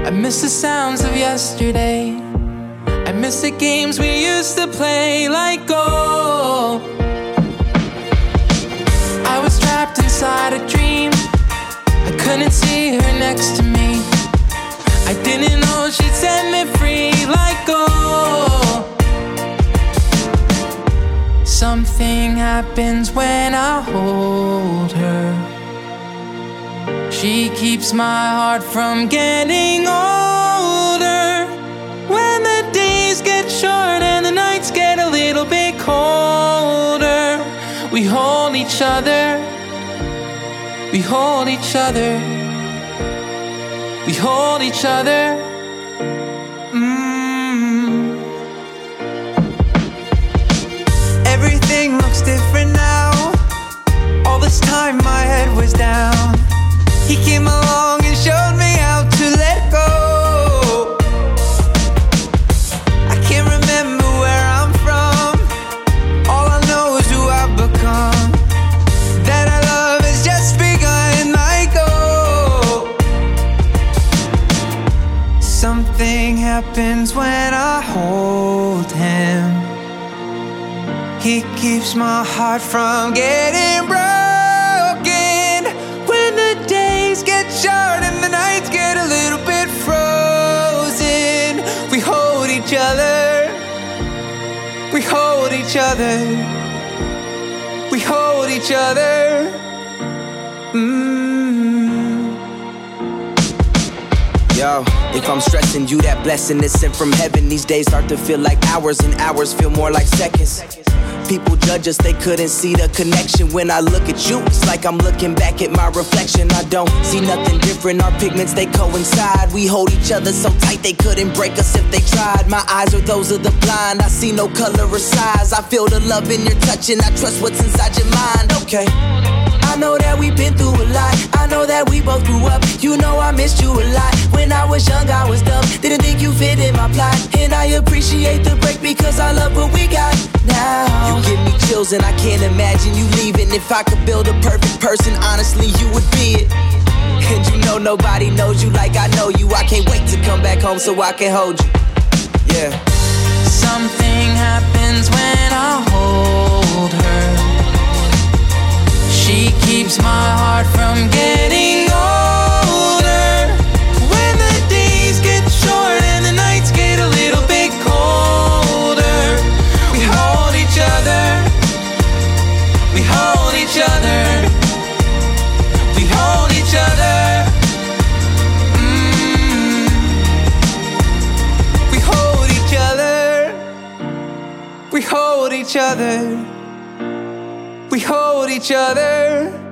I miss the sounds of yesterday. I miss the games we used to play. Like gold. I was trapped inside a dream. I couldn't see her next to me. I didn't know she'd set me free. Like gold. Something happens when I hold her. She keeps my heart from getting older. When the days get short and the nights get a little bit colder, we hold each other. We hold each other. We hold each other. Everything looks different now. All this time my head was down. He came along and showed me how to let go. I can't remember where I'm from. All I know is who I've become. That our love has just begun. Like oh, something happens when I hold him. He keeps my heart from getting broken. When the days get short and the nights get a little bit frozen, we hold each other. We hold each other. We hold each other. Yo, if I'm stressing you, that blessing is sent from heaven. These days start to feel like hours and hours feel more like seconds. People judge us, they couldn't see the connection. When I look at you, it's like I'm looking back at my reflection. I don't see nothing different, our pigments, they coincide. We hold each other so tight, they couldn't break us if they tried. My eyes are those of the blind, I see no color or size. I feel the love in your touch and I trust what's inside your mind. Okay, I know that we've been through a lot. I know that we both grew up. You know I missed you a lot. When I was young, I was dumb. Didn't think you fit in my plot. And I appreciate the break because I love what we got now. You give me chills and I can't imagine you leaving. If I could build a perfect person, honestly, you would be it. And you know nobody knows you like I know you. I can't wait to come back home so I can hold you. Yeah. Something happens when I hold her. She keeps my heart from getting older. When the days get short and the nights get a little bit colder, we hold each other. We hold each other. We hold each other. We hold each other. We hold each other. We hold each other.